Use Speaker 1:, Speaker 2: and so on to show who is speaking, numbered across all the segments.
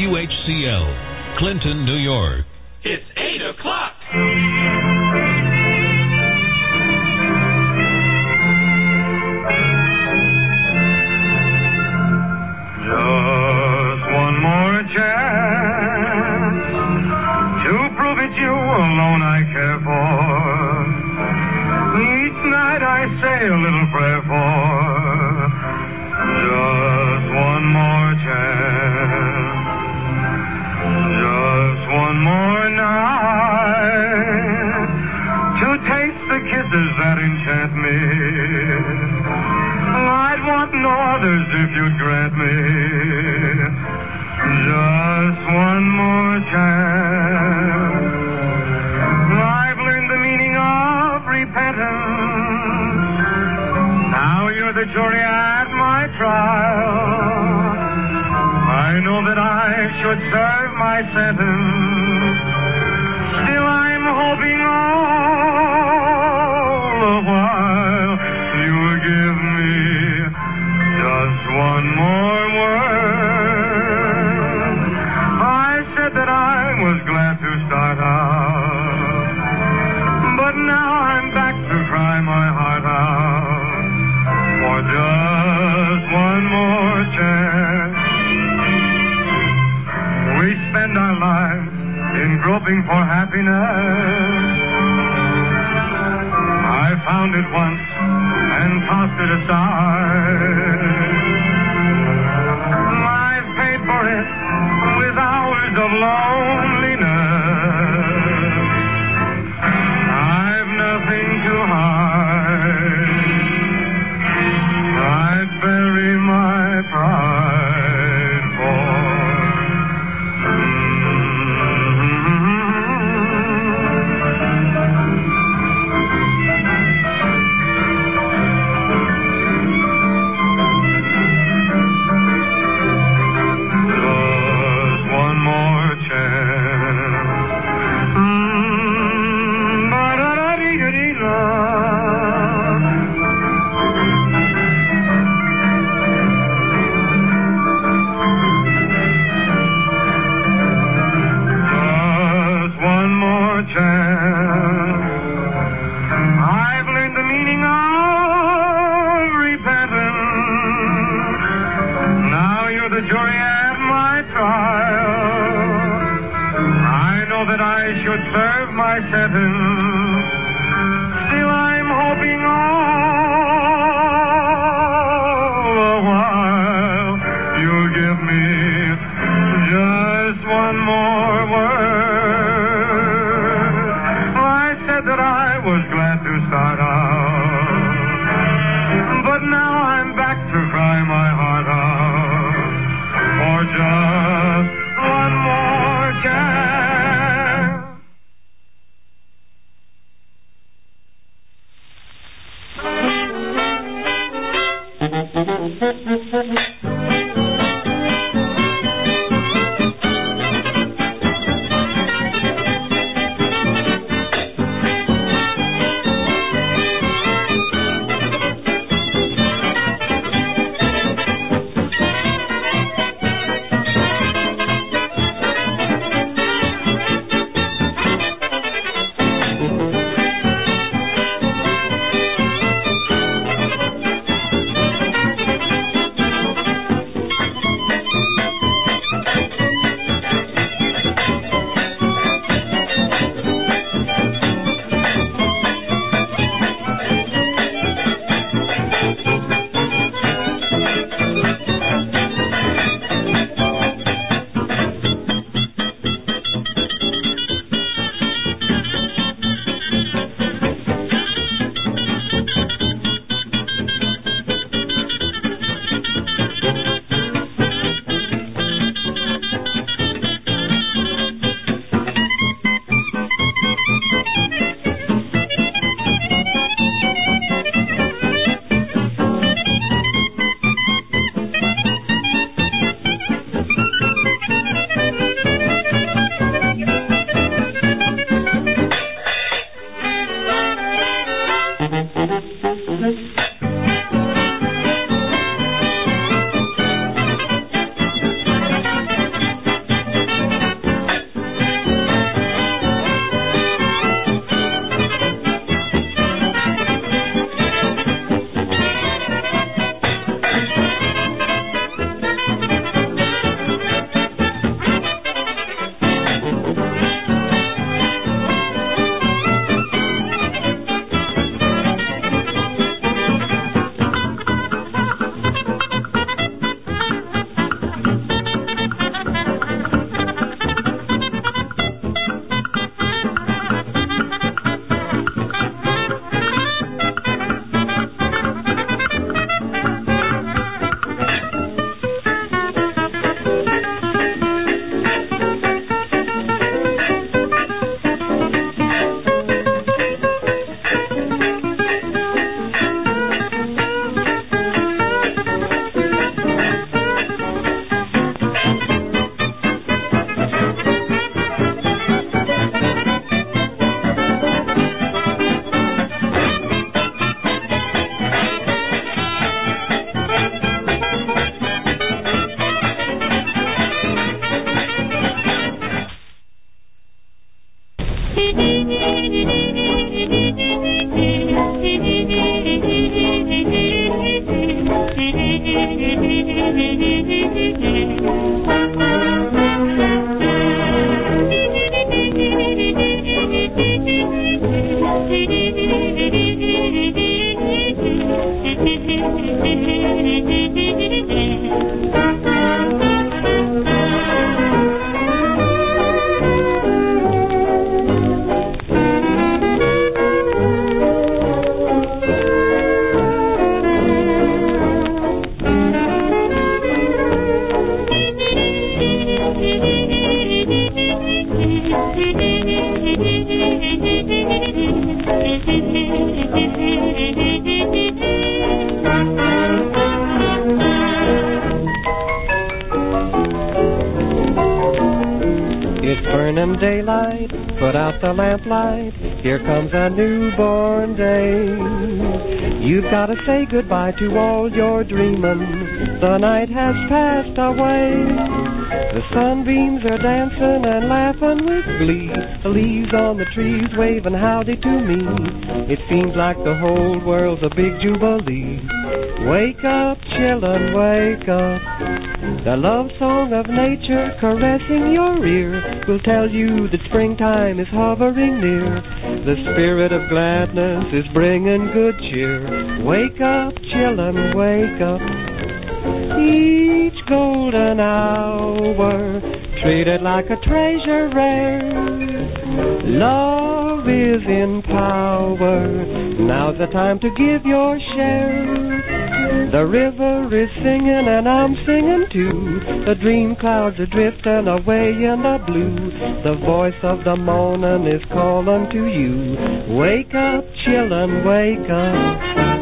Speaker 1: WHCL, Clinton, New York.
Speaker 2: It's 8 o'clock.
Speaker 3: Just one more chance to prove it's you alone I care for. Each night I say a little prayer for. Just one more chance. Just one more night to taste the kisses that enchant me. I'd want no others if you'd grant me just one more chance. I've learned the meaning of repentance. Now you're the jury at my trial. I know that I should serve my sentence. Still I'm hoping all the while you'll give me just one more word. I said that I was glad to start out, but now I'm back to cry my heart out for just one more chance. We spend our lives in groping for happiness. I found it once and tossed it aside. I've paid for it with hours of loneliness. I've nothing to hide. I'd bury my pride for. I've learned the meaning of repentance. Now you're the jury at my trial. I know that I should serve my sentence. Still I'm hoping all the while you'll give me just one more word. That I was glad to start out, but now I'm back to cry my heart out for just one more chance.
Speaker 1: morning daylight, put out the lamplight, here comes a newborn day. You've got to say goodbye to all your dreaming, the night has passed away. The sunbeams are dancing and laughing with glee, the leaves on the trees waving howdy to me. It seems like the whole world's a big jubilee. Wake up, children, wake up. The love song of nature caressing your ear will tell you that springtime is hovering near. The spirit of gladness is bringing good cheer. Wake up, children, wake up. Each golden hour treated like a treasure rare. Love is in power. Now's the time to give your share. The river is singing and I'm singing too. The dream clouds are drifting away in the blue. The voice of the morning is calling to you. Wake up, children, wake up.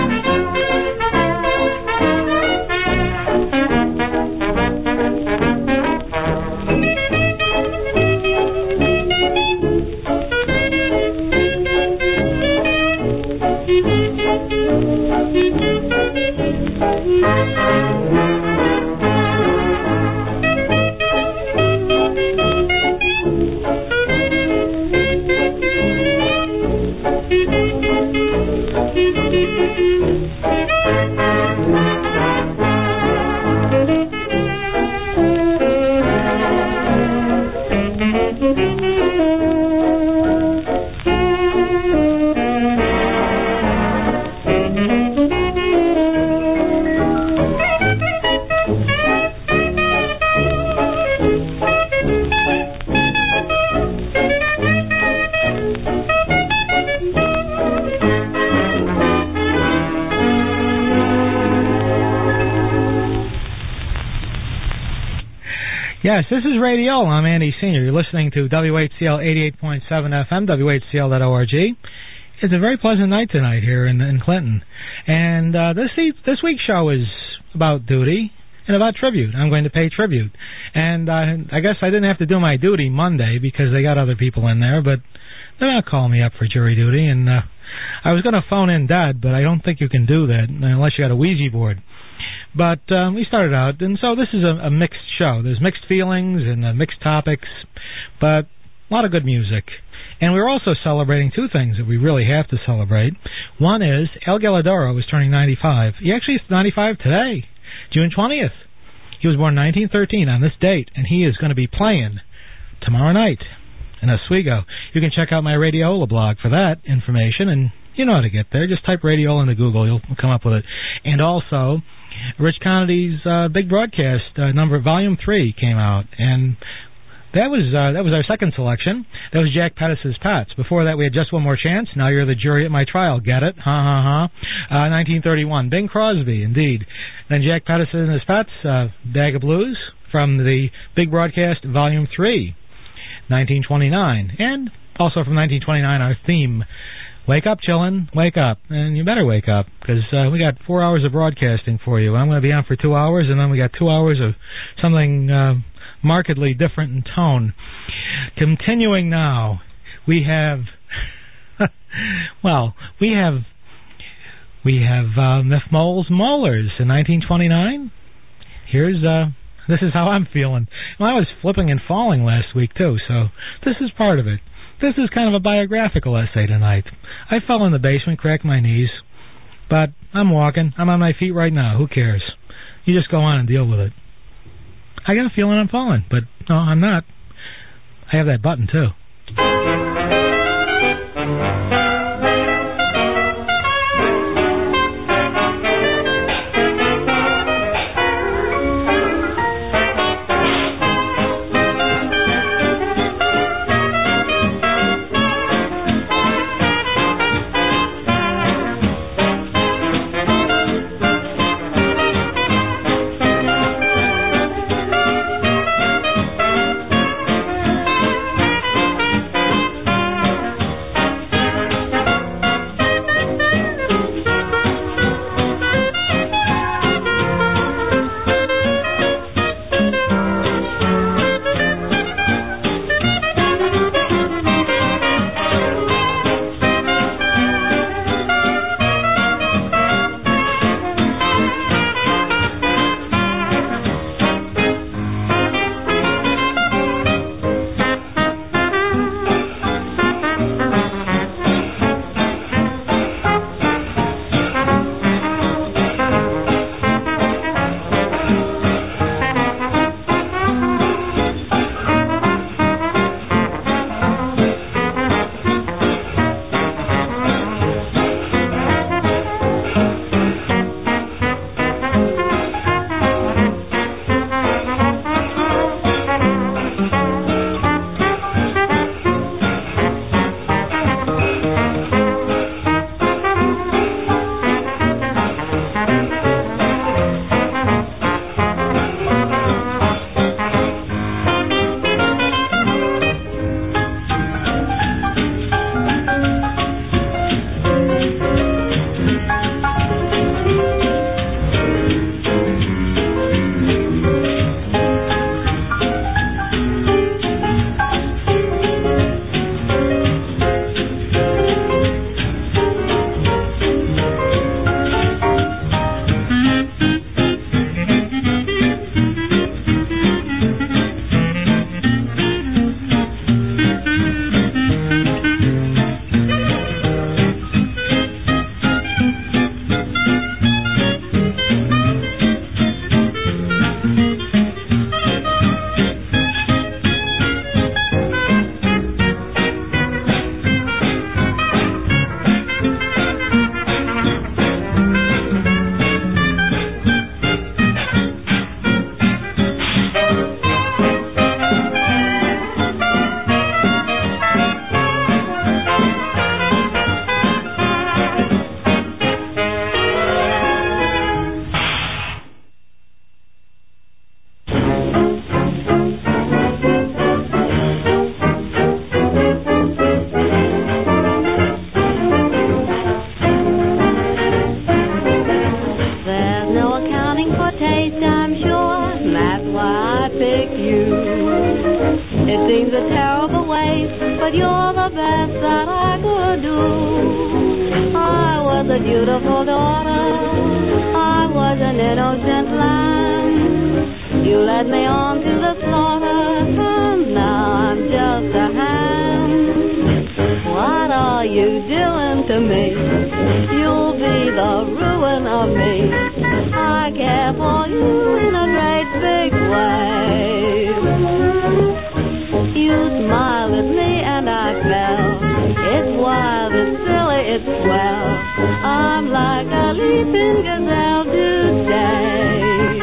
Speaker 4: Yes, this is Radio. I'm Andy Sr. You're listening to WHCL 88.7 FM, WHCL.org. It's a very pleasant night tonight here in Clinton. And this week's show is about duty and about tribute. I'm going to pay tribute. And I guess I didn't have to do my duty Monday because they got other people in there, but they're not calling me up for jury duty. And I was going to phone in Dad, but I don't think you can do that unless you got a Ouija board. But we started out, and so this is a mixed show. There's mixed feelings and mixed topics, but a lot of good music. And we're also celebrating two things that we really have to celebrate. One is El Galladoro is turning 95. He actually is 95 today, June 20th. He was born 1913 on this date, and he is going to be playing tomorrow night in Oswego. You can check out my Radiola blog for that information, and you know how to get there. Just type Radiola into Google. You'll come up with it. And also, Rich Connity's Big Broadcast Volume 3 came out, and that was our second selection. That was Jack Pettis' Pets. Before that, we had Just One More Chance. Now You're the Jury at My Trial. Get it? Ha ha ha. 1931, Bing Crosby, indeed. Then Jack Pettis and his Pets, Bag of Blues from the Big Broadcast Volume 3, 1929, and also from 1929, our theme. Wake up, chillin', wake up. And you better wake up, because we got 4 hours of broadcasting for you. I'm going to be on for 2 hours, and then we got 2 hours of something markedly different in tone. Continuing now, we have, Miff Mole's Molars in 1929. This is how I'm feeling. Well, I was flipping and falling last week, too, so this is part of it. This is kind of a biographical essay tonight. I fell in the basement, cracked my knees, but I'm walking. I'm on my feet right now. Who cares? You just go on and deal with it. I got a feeling I'm falling, but no, I'm not. I have that button, too.
Speaker 5: It seems a terrible waste, but you're the best that I could do. I was a beautiful daughter, I was an innocent lamb. You led me on to the slaughter, and now I'm just a ham. What are you doing to me? You'll be the ruin of me. I care for you in a great big way. You smiled at me and I fell. It's wild, it's silly, it's swell. I'm like a leaping gazelle today.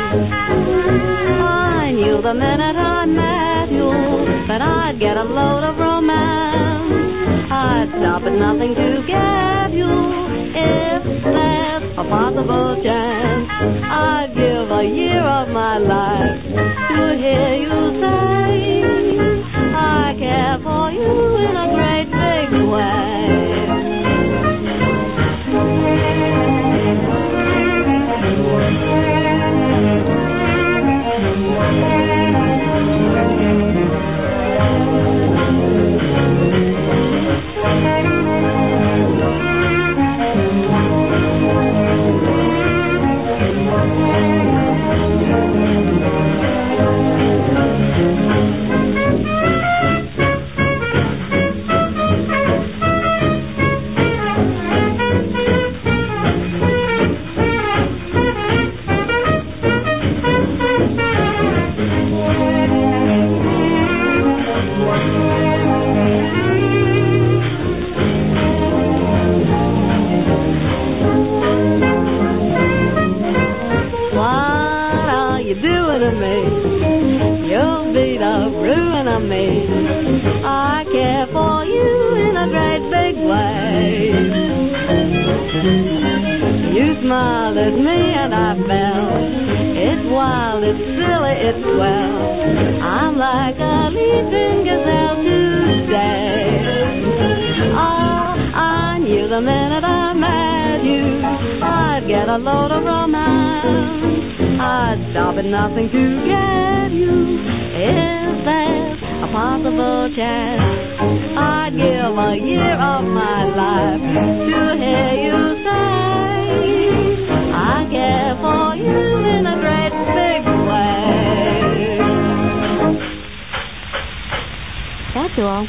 Speaker 5: I knew the minute I met you that I'd get a load of romance. I'd stop at nothing to get you. If there's a possible chance, I'd give a year of my life to hear you say I care for you in a great big way. I care for you in a great big way. You smiled at me and I fell. It's wild, it's silly, it's swell. I'm like a leaping gazelle today. Oh, I knew the minute I met you I'd get a load of romance. I'd stop at nothing to get you. If there's a possible chance, I'd give a year of my life to hear you say I care for you in a great big way. That's all.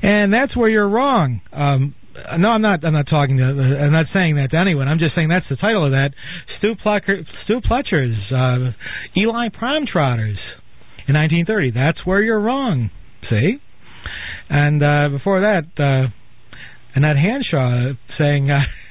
Speaker 4: And that's where you're wrong. No, I'm not talking to. I'm not saying that to anyone. I'm just saying that's the title of that. Stu Pletcher's Eli Prom Trotters in 1930. That's where you're wrong. See? And before that, Annette Hanshaw saying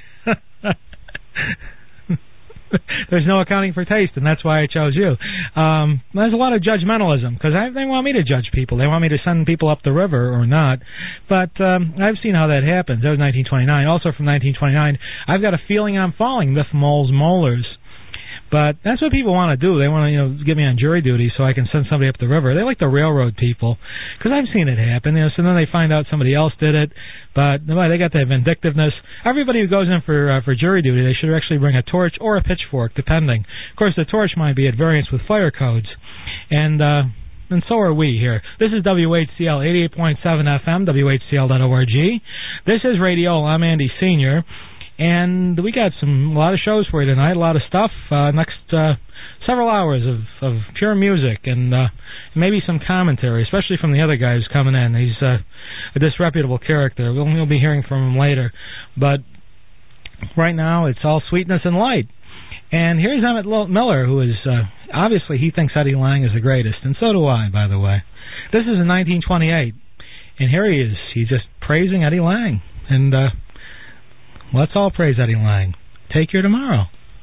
Speaker 4: there's no accounting for taste, and that's why I chose you. There's a lot of judgmentalism, because they want me to judge people. They want me to send people up the river or not. But I've seen how that happens. That was 1929. Also from 1929, I've got a feeling I'm falling, Miff Mole's Molars. But that's what people want to do. They want to, get me on jury duty so I can send somebody up the river. They like to railroad people, because I've seen it happen. So then they find out somebody else did it, but they got that vindictiveness. Everybody who goes in for jury duty, they should actually bring a torch or a pitchfork, depending. Of course, the torch might be at variance with fire codes, and so are we here. This is WHCL 88.7 FM, WHCL.org. This is Radio. I'm Andy Sr., and we got a lot of shows for you tonight, a lot of stuff. Next several hours of pure music and maybe some commentary, especially from the other guy who's coming in. He's a disreputable character. We'll be hearing from him later. But right now, it's all sweetness and light. And here's Emmett Miller, who is, obviously, he thinks Eddie Lang is the greatest. And so do I, by the way. This is in 1928. And here he is. He's just praising Eddie Lang. And let's all praise Eddie Lang. Take care tomorrow.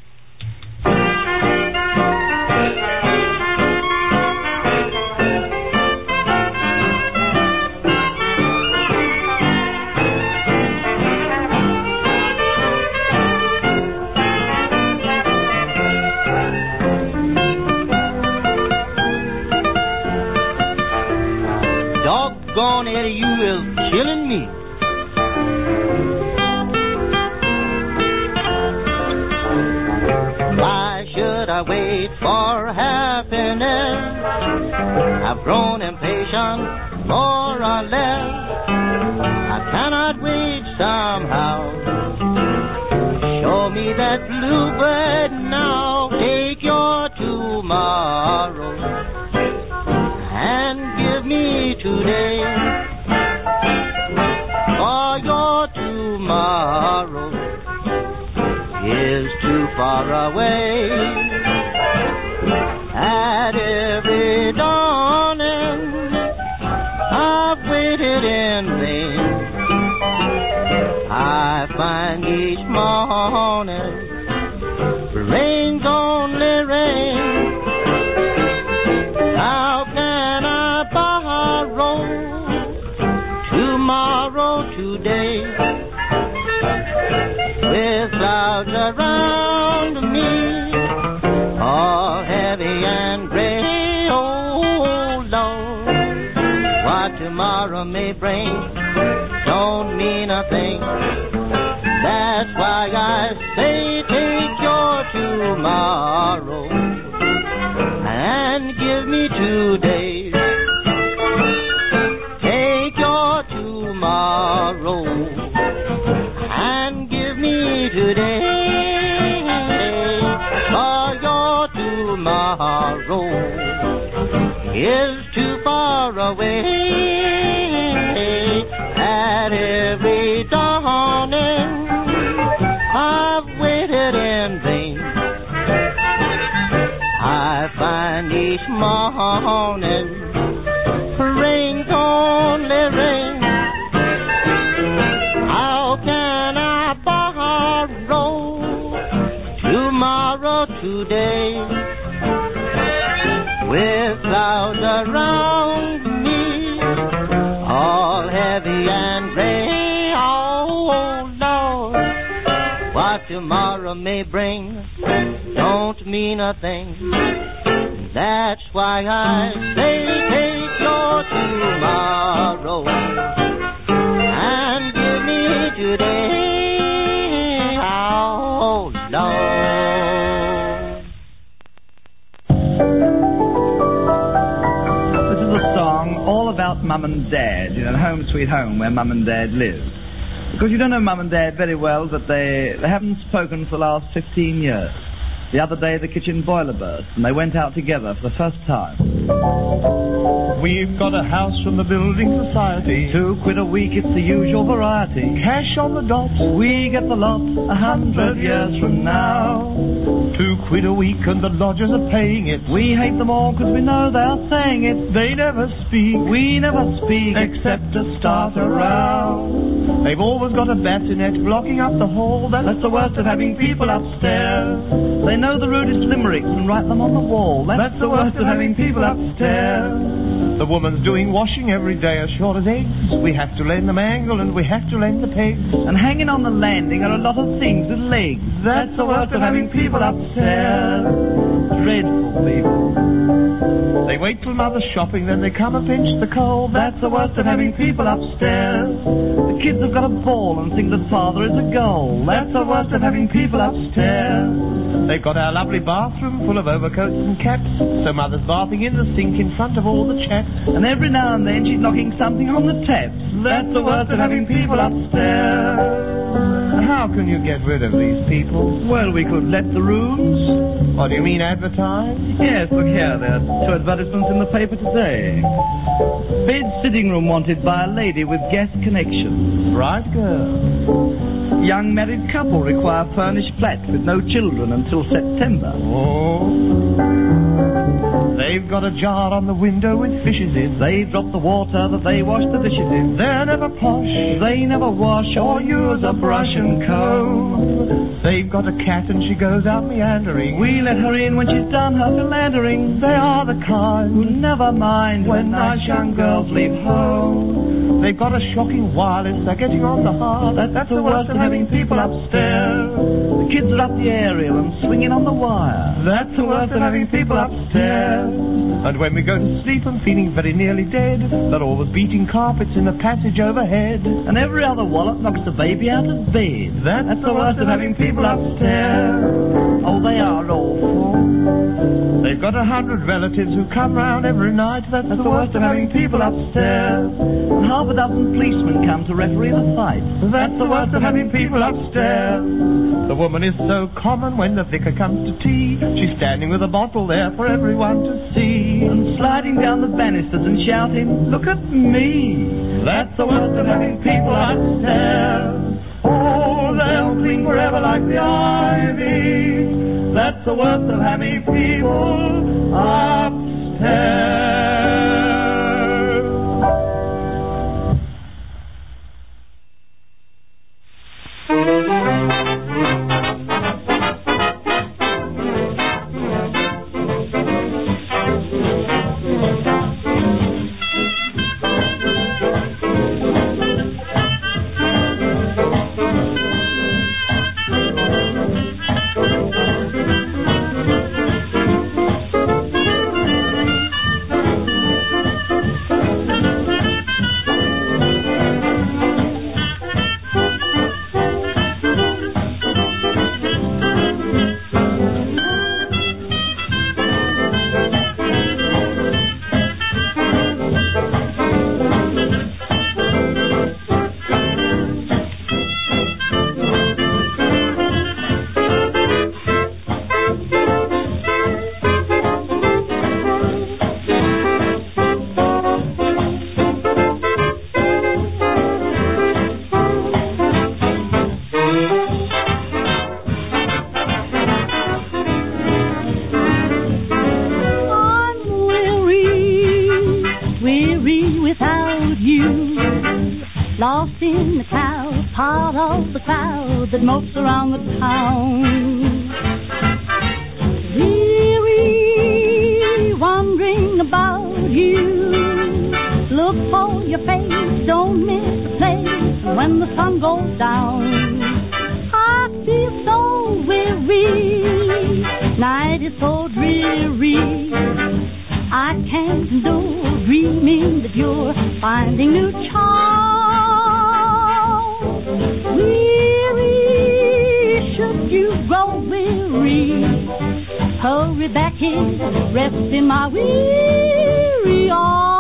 Speaker 6: Doggone Eddie, you is killing me. Why should I wait for happiness? I've grown impatient more or less. I cannot wait somehow. Show me that bluebird now. Take your tomorrow and give me today. For your tomorrow is too far away. At every dawning, I've waited in vain. I find each morning rain's only rain. How can I borrow tomorrow today? With clouds around me, all heavy and gray. Oh Lord, what tomorrow may bring don't mean a thing. That's why I say take your tomorrow and give me today. Take your tomorrow and give me today. For your tomorrow is too far away. At every dawning, I've waited in vain. I find each morning rain's only rain. How can I borrow tomorrow today? With clouds around me, all heavy and gray. Oh Lord, what tomorrow may bring don't mean a thing. That's why I say take your tomorrow and give me today. Oh Lord.
Speaker 7: This is a song all about Mum and Dad, Home Sweet Home, where Mum and Dad live. Because you don't know Mum and Dad very well, that they haven't spoken for the last 15 years. The other day the kitchen boiler burst and they went out together for the first time.
Speaker 3: We've got a house from the building society.
Speaker 7: £2 a week, it's the usual variety.
Speaker 3: Cash on the dot,
Speaker 7: We get the lot 100 years from now.
Speaker 3: £2 a week and the lodgers are paying it.
Speaker 7: We hate them all because we know they're saying it.
Speaker 3: They never speak,
Speaker 7: We never speak
Speaker 3: except to start a row. They've always got a bassinet blocking up the hall.
Speaker 7: That's the worst of having people upstairs. They know the rudest limericks and write them on the wall.
Speaker 3: That's the worst of having people upstairs. The woman's doing washing every day as sure as eggs. We have to lend them angle and we have to lend the pegs.
Speaker 7: And hanging on the landing are a lot of things with legs.
Speaker 3: That's the worst of having people upstairs.
Speaker 7: Dreadful people.
Speaker 3: They wait till mother's shopping, then they come and pinch the coal. That's the worst of having people upstairs.
Speaker 7: The kids have got a ball and think that father is a goal.
Speaker 3: That's the worst of having people upstairs. They've got our lovely bathroom full of overcoats and caps, so mother's bathing in the sink in front of all the chaps.
Speaker 7: And every now and then she's knocking something on the taps.
Speaker 3: That's the worst of having people upstairs. How can you get rid of these people?
Speaker 7: Well, we could let the rooms.
Speaker 3: What do you mean, advertise?
Speaker 7: Yes, look here, there are 2 advertisements in the paper today. Bed sitting room wanted by a lady with gas connection.
Speaker 3: Right, girl.
Speaker 7: Young married couple require furnished flat with no children until September.
Speaker 3: Oh. They've got a jar on the window with fishes in.
Speaker 7: They drop the water that they wash the dishes in.
Speaker 3: They're never posh.
Speaker 7: They never wash or use a brush and comb.
Speaker 3: They've got a cat and she goes out meandering.
Speaker 7: We let her in when she's done her philandering.
Speaker 3: They are the kind
Speaker 7: who never mind when nice young girls leave home.
Speaker 3: They've got a shocking wireless, they're getting on the heart.
Speaker 7: That's the worst of having people upstairs. The kids are up the aerial and swinging on the wire.
Speaker 3: That's the worst of having people upstairs. And when we go to sleep and feeling very nearly dead, they're always beating carpets in the passage overhead.
Speaker 7: And every other wallop knocks the baby out of bed.
Speaker 3: That's the worst of having people upstairs.
Speaker 7: Oh, they are awful.
Speaker 3: They've got 100 relatives who come round every night. That's the worst of having people upstairs.
Speaker 7: And half a dozen policemen come to referee the fight.
Speaker 3: That's the worst of having people upstairs. The woman is so common when the vicar comes to tea. She's standing with a bottle there for everyone to see.
Speaker 7: And sliding down the banisters and shouting, "Look at me."
Speaker 3: That's the worst of having people upstairs. Oh, they'll cling forever like the ivy. That's the worst of having people upstairs.
Speaker 5: Lost in the crowd, part of the crowd that mopes around the town. Weary, wondering about you. Look for your face, don't miss the place when the sun goes down. I feel so weary, night is so dreary. I can't endure dreaming that you're finding new charms. Weary, should you grow weary, hurry back here, rest in my weary arms.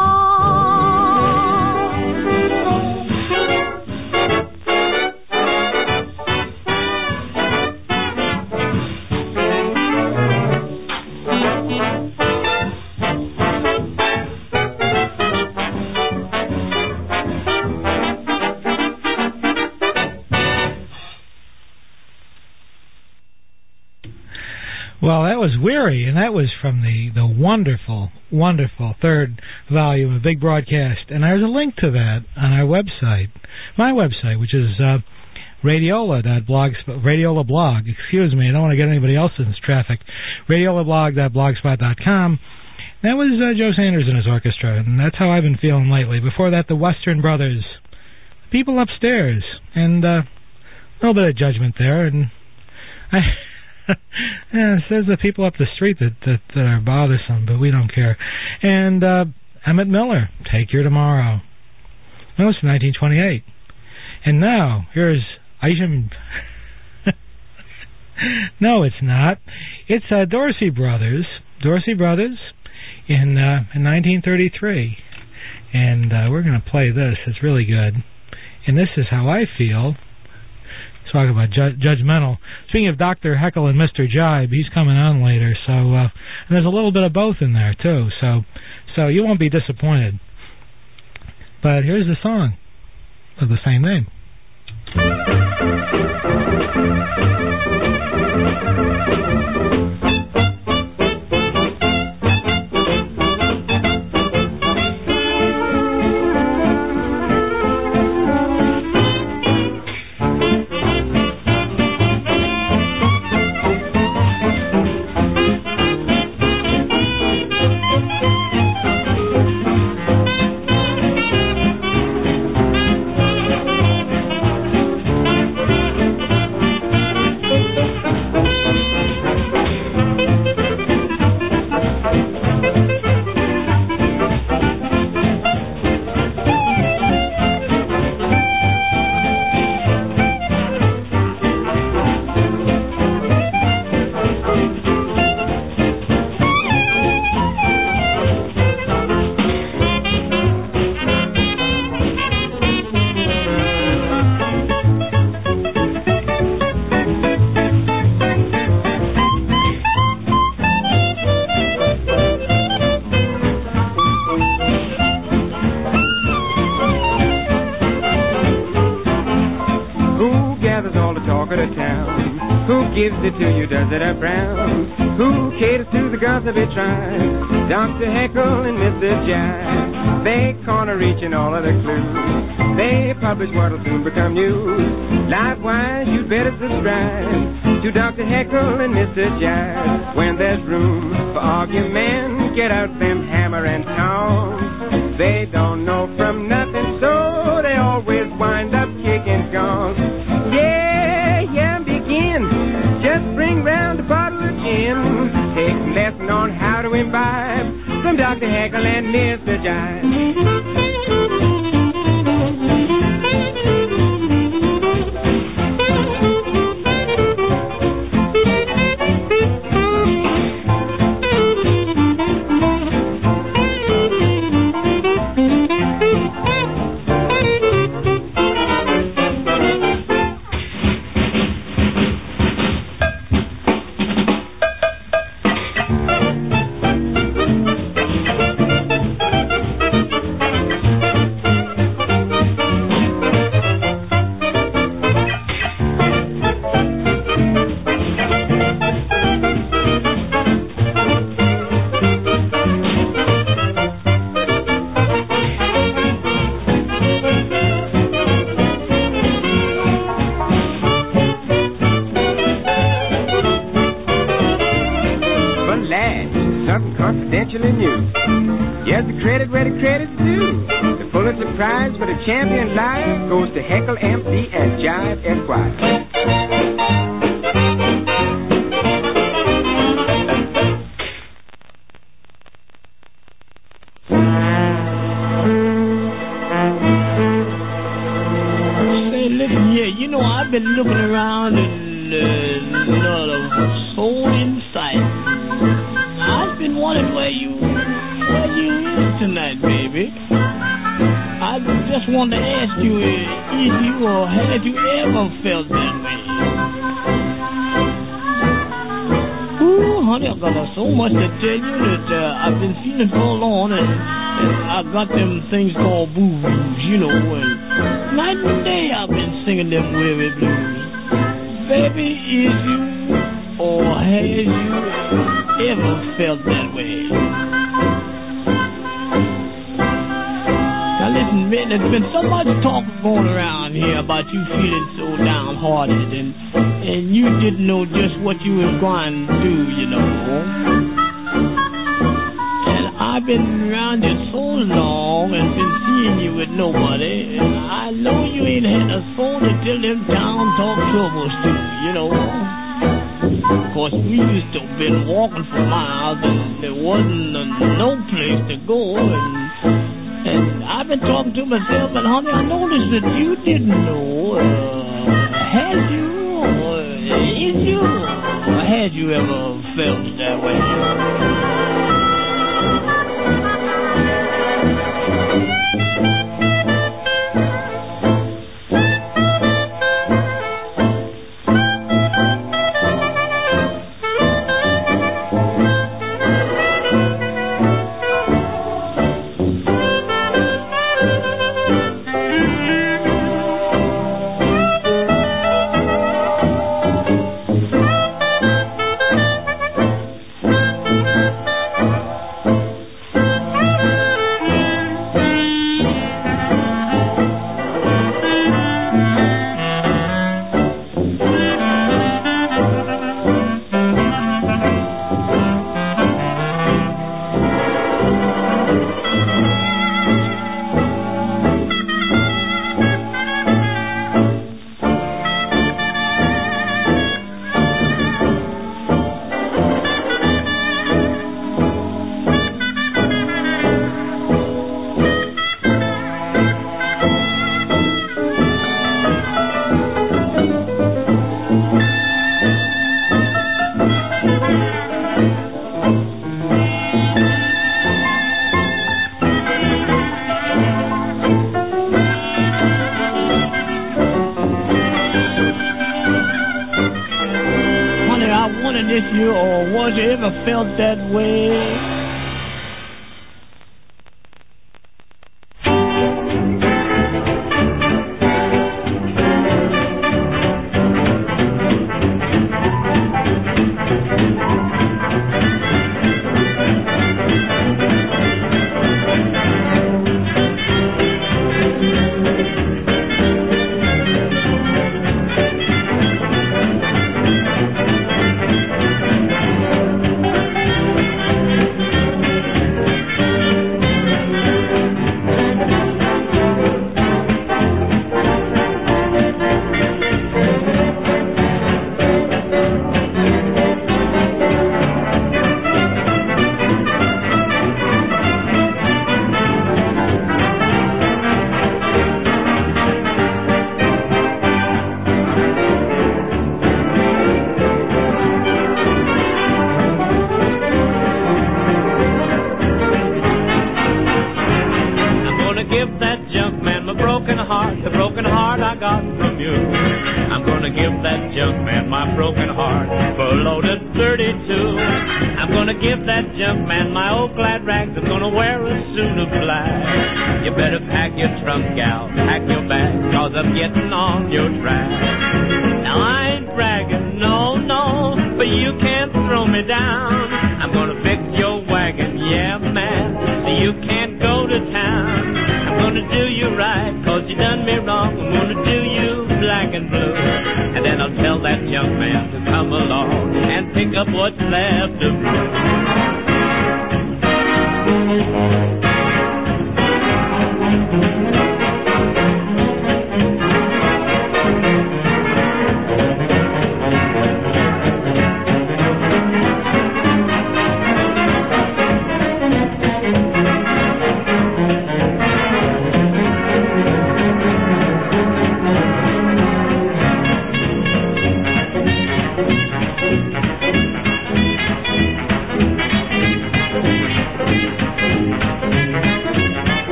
Speaker 4: was Weary, and that was from the wonderful, wonderful third volume of Big Broadcast. And there's a link to that on our website, my website, which is Radiola blog. Excuse me, I don't want to get anybody else in this traffic. Radiolablog.blogspot.com. That was Joe Sanders and his orchestra, and that's how I've been feeling lately. Before that, the Western Brothers, People Upstairs, and a little bit of Judgment there. And yeah, it says the people up the street that are bothersome, but we don't care. And Emmett Miller, Take Your Tomorrow. That was 1928. And now, here's Isham. No, it's not. It's Dorsey Brothers. Dorsey Brothers in 1933. And we're going to play this. It's really good. And this is how I feel. Talk about judgmental. Speaking of Dr. Heckle and Mr. Jibe, he's coming on later. So and there's a little bit of both in there, too. So you won't be disappointed. But here's the song of the same name.
Speaker 8: Gives it to you, does it up brown? Who caters to the gossipy tribe? Dr. Heckle and Mr. Jibe. They corner reaching all of their clues. They publish what'll soon become news. Life-wise, you'd better subscribe to Dr. Heckle and Mr. Jibe. When there's room for argument, get out them hammer and tongs. They don't know from nothing, so they always wind up kicking gongs. Yeah, begin. Just bring round a bottle of gin. Take a lesson on how to imbibe from Dr. Heckle and Mr. Jibe. Champion live goes to Heckle MC and Jibe Esquire.
Speaker 9: Say, listen here, you know I've been looking around and not a soul in sight. I've been wondering where you is tonight, baby. I just wanted to ask you if you or have you ever felt that way? Ooh, honey, I got so much to tell you that I've been feeling forlorn and I got them things called boo-boos, you know, and night and day I've been singing them weary blues. Baby, is you or has you ever felt that way. Now listen, man, there's been so much talk going around here about you feeling so downhearted and you didn't know just what you was going to do, you know. And I've been around you so long and been seeing you with nobody, and I know you ain't had a soul to tell them down talk troubles to, you know. Of course, we used to have been walking for miles and there wasn't no place to go, and I've been talking to myself, and honey, I noticed that you didn't know, had you, or is you, or had you ever felt that way? Felt that way.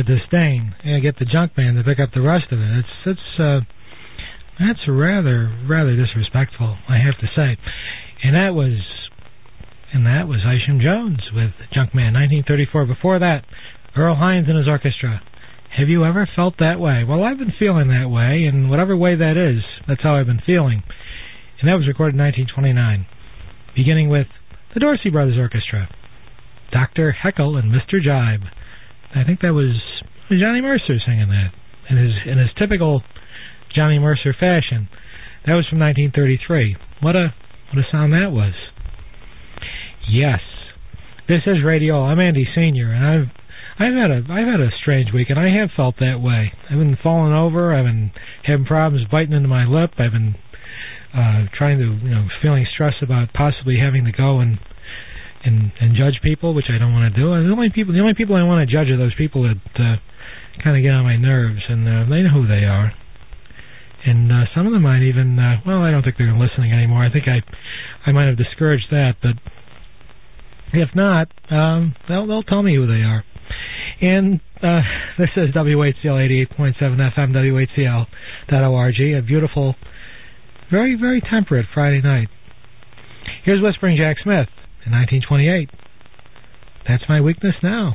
Speaker 4: of disdain. Get the junk man to pick up the rest of it. That's rather disrespectful, I have to say. And that was Isham Jones with Junkman, 1934. Before that, Earl Hines and his orchestra. Have you ever felt that way? Well, I've been feeling that way, and whatever way that is, that's how I've been feeling. And that was recorded in 1929, beginning with the Dorsey Brothers Orchestra, Dr. Heckle and Mr. Jibe. I think that was Johnny Mercer singing that in his typical Johnny Mercer fashion. That was from 1933. What a sound that was. Yes, this is Radio. I'm Andy Senior, and I've had a strange week, and I have felt that way. I've been falling over. I've been having problems biting into my lip. I've been feeling stressed about possibly having to go and judge people, which I don't want to do. And the only people I want to judge are those people that kind of get on my nerves, and they know who they are. And some of them might even, I don't think they're listening anymore. I think I might have discouraged that, but if not, they'll tell me who they are. And this is WHCL 88.7 FM, WHCL.org, a beautiful, very, very temperate Friday night. Here's Whispering Jack Smith in 1928. That's my weakness now.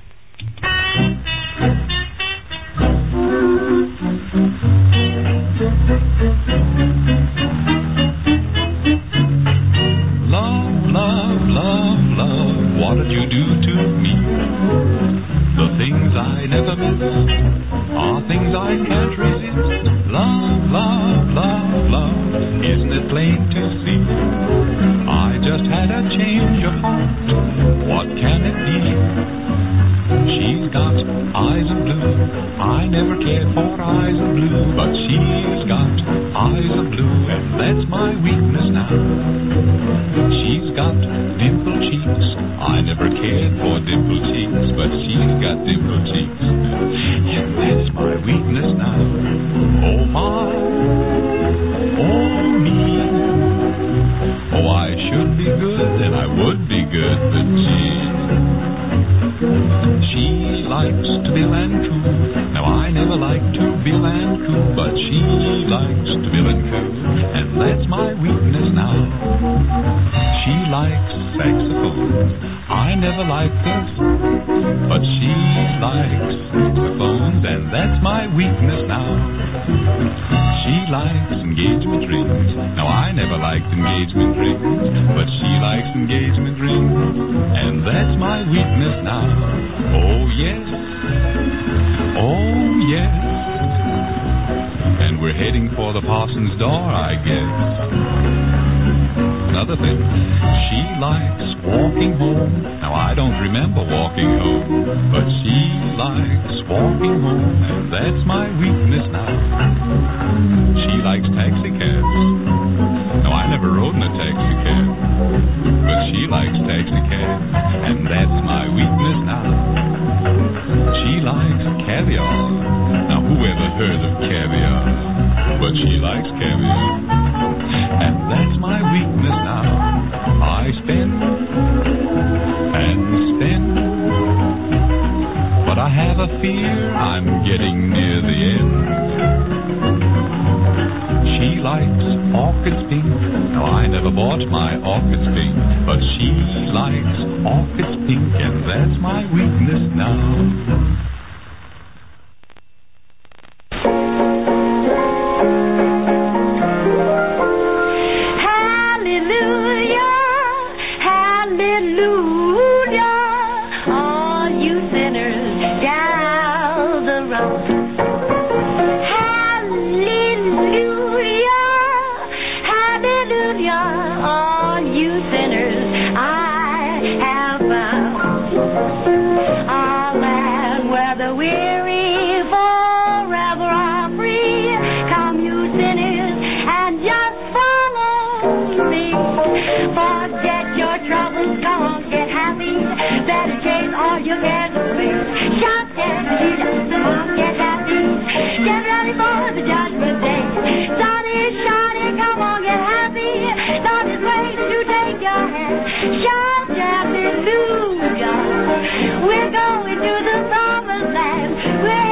Speaker 10: Love, love, love, love, what did you do to me? The things I never miss are things I can't resist. Love, love, love, love, isn't it plain to see? I just had a change of heart, what can it be? She's got eyes of blue, I never cared for eyes of blue, but she's got eyes of blue, and that's my weakness now. She's got dimpled cheeks, I never cared for dimpled cheeks, but she's got dimpled cheeks, and that's my weakness now. Oh my, oh me, oh I should be good, and I would be good, but she likes to be Lanku. Now I never liked to be Lanku, but she likes to be Lanku, and that's my weakness now. She likes saxophones. I never liked this, but she likes saxophones, and that's my weakness now. She likes engagement rings. Now I never liked engagement rings, but she likes engagement rings, and that's my weakness now. Oh yes, oh yes, and we're heading for the parson's door, I guess. Another thing, she likes walking home. Now I don't remember walking home, but she likes walking home, and that's my weakness now. She likes taxi cabs. Now I never rode in a taxi cab, but she likes taxi cabs, and that's my weakness now. She likes caviar. Now who ever heard of caviar? But she likes caviar, and that's my weakness now. I spend and spend, but I have a fear I'm getting near the end. She likes orchids pink. Now I never bought my orchids pink, but she likes orchids pink, and that's my weakness now.
Speaker 11: We're going to the promised land. We're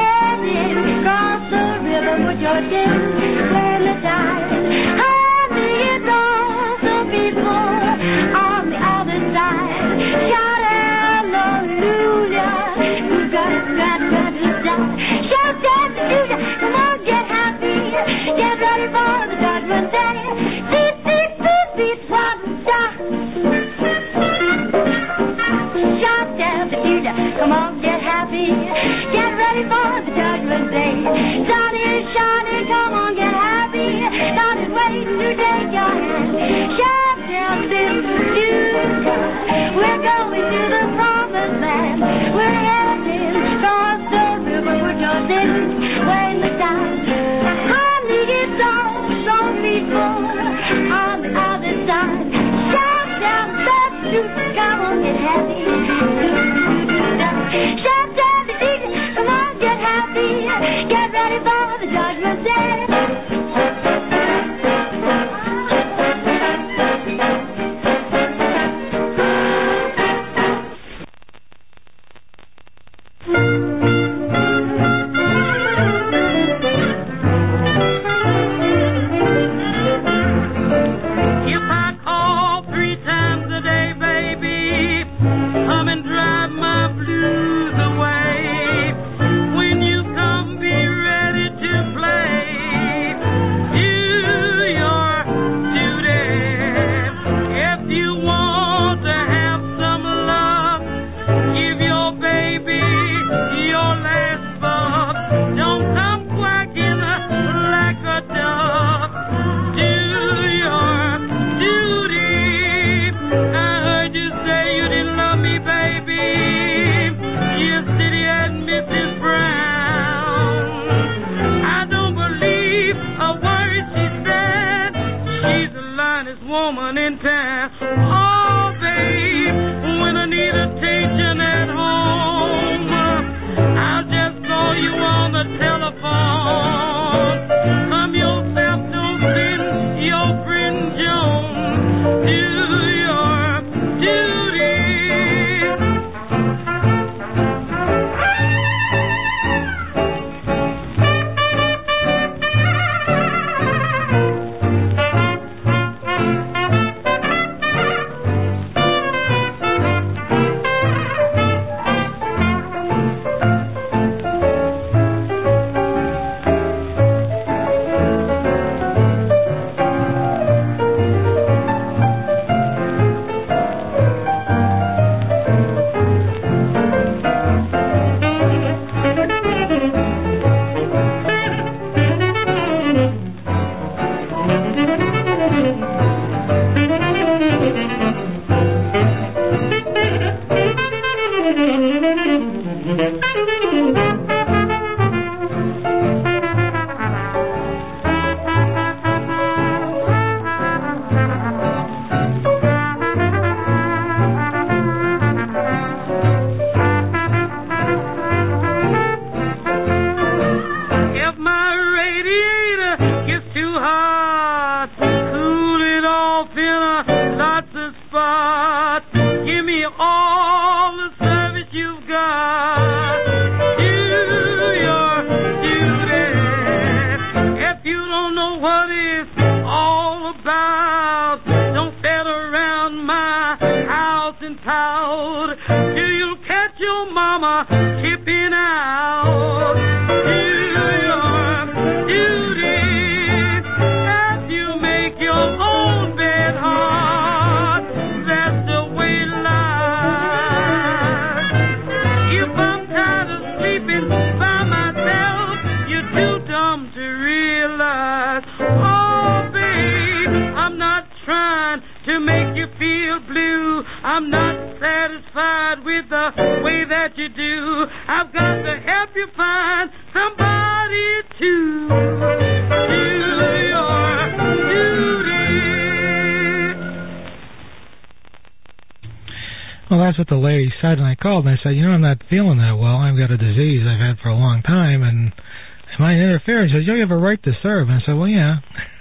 Speaker 4: Well, that's what the lady said, and I called and I said, I'm not feeling that well. I've got a disease I've had for a long time, and am I interfering? She said, you have a right to serve. And I said, well, yeah.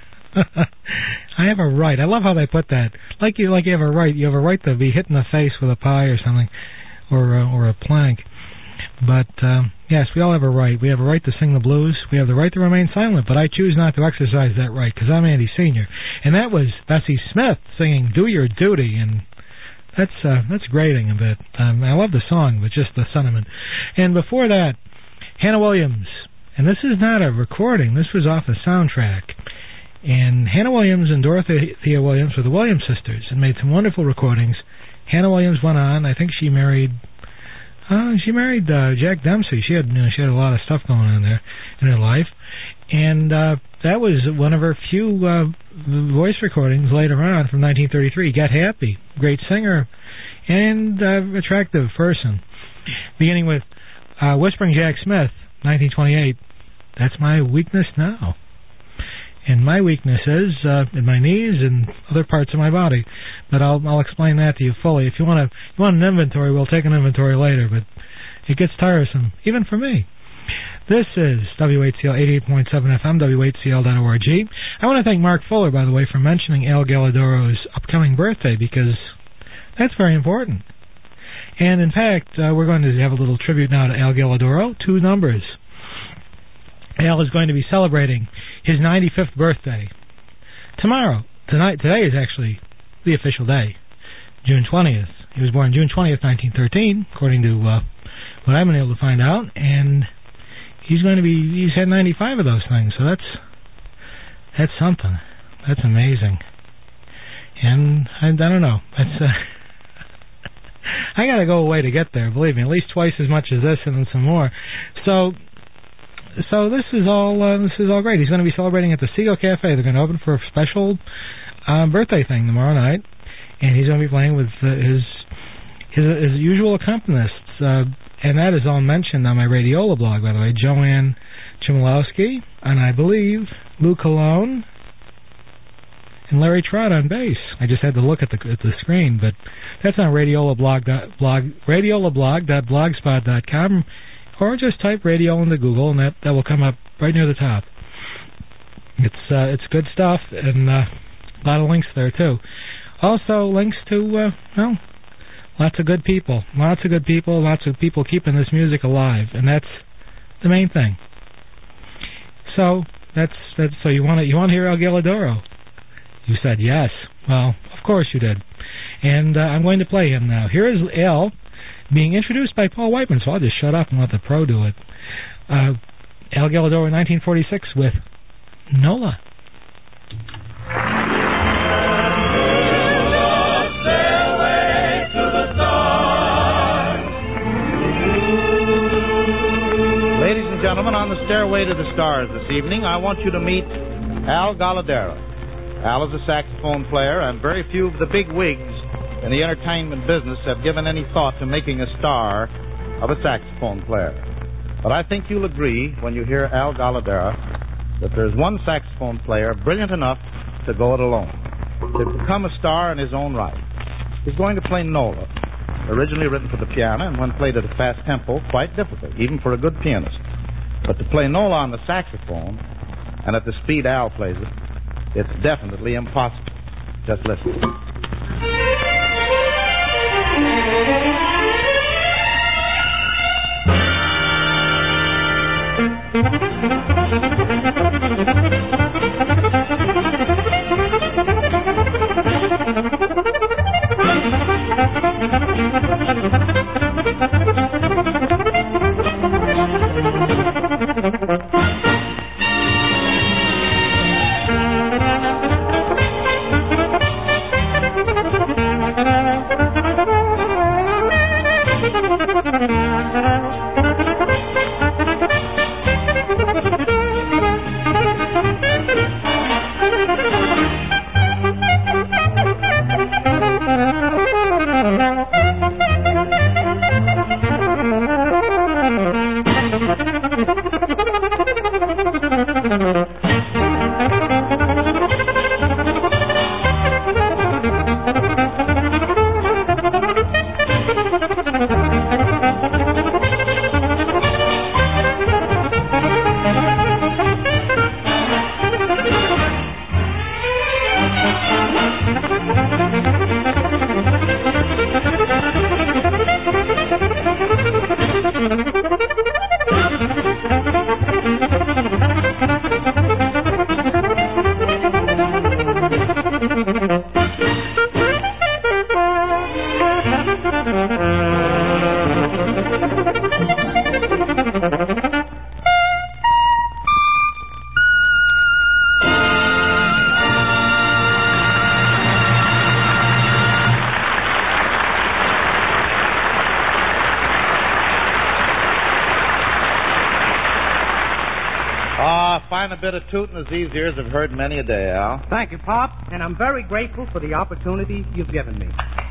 Speaker 4: I have a right. I love how they put that. Like you have a right. You have a right to be hit in the face with a pie or something, or a plank. But, yes, we all have a right. We have a right to sing the blues. We have the right to remain silent, but I choose not to exercise that right because I'm Andy Sr. And that was Bessie Smith singing Do Your Duty, and that's grating a bit. I love the song, but just the sentiment. And before that, Hannah Williams. And this is not a recording. This was off a soundtrack. And Hannah Williams and Dorothea Williams were the Williams sisters and made some wonderful recordings. Hannah Williams went on. I think she married Jack Dempsey. She had a lot of stuff going on there in her life. And that was one of her few voice recordings later on from 1933. Get Happy. Great singer and attractive person. Beginning with Whispering Jack Smith, 1928. That's my weakness now. And my weakness is in my knees and other parts of my body. But I'll explain that to you fully. If you want an inventory, we'll take an inventory later. But it gets tiresome, even for me. This is WHCL 88.7 FM, WHCL.org. I want to thank Mark Fuller, by the way, for mentioning Al Galladoro's upcoming birthday, because that's very important. And, in fact, we're going to have a little tribute now to Al Galladoro, 2 numbers. Al is going to be celebrating his 95th birthday today is actually the official day, June 20th. He was born June 20th, 1913, according to what I've been able to find out, and he's had 95 of those things, so that's something. That's amazing. And I don't know. I got to go away to get there, believe me, at least twice as much as this and then some more. So this is all great. He's going to be celebrating at the Seagull Cafe. They're going to open for a special birthday thing tomorrow night, and he's going to be playing with his usual accompanists, and that is all mentioned on my Radiola blog, by the way. Joanne Chmielewski, and I believe Lou Colon and Larry Trott on bass. I just had to look at the screen, but that's on radiolablog.blogspot.com. Or just type radio into Google, and that will come up right near the top. It's good stuff, and a lot of links there, too. Also, links to, lots of good people. Lots of people keeping this music alive, and that's the main thing. So, so you want to hear Al Galladoro? You said yes. Well, of course you did. And I'm going to play him now. Here is Al, being introduced by Paul Whiteman, so I'll just shut up and let the pro do it. Al Galladoro, 1946, with Nola.
Speaker 11: Ladies and gentlemen, on the Stairway to the Stars this evening, I want you to meet Al Galladoro. Al is a saxophone player, and very few of the big wigs in the entertainment business have given any thought to making a star of a saxophone player. But I think you'll agree when you hear Al Galladoro that there's one saxophone player brilliant enough to go it alone, to become a star in his own right. He's going to play Nola, originally written for the piano and when played at a fast tempo, quite difficult, even for a good pianist. But to play Nola on the saxophone and at the speed Al plays it, it's definitely impossible. Just listen. fine a bit of tootin' as these ears have heard many a day, Al.
Speaker 12: Thank you, Pop, and I'm very grateful for the opportunity you've given me.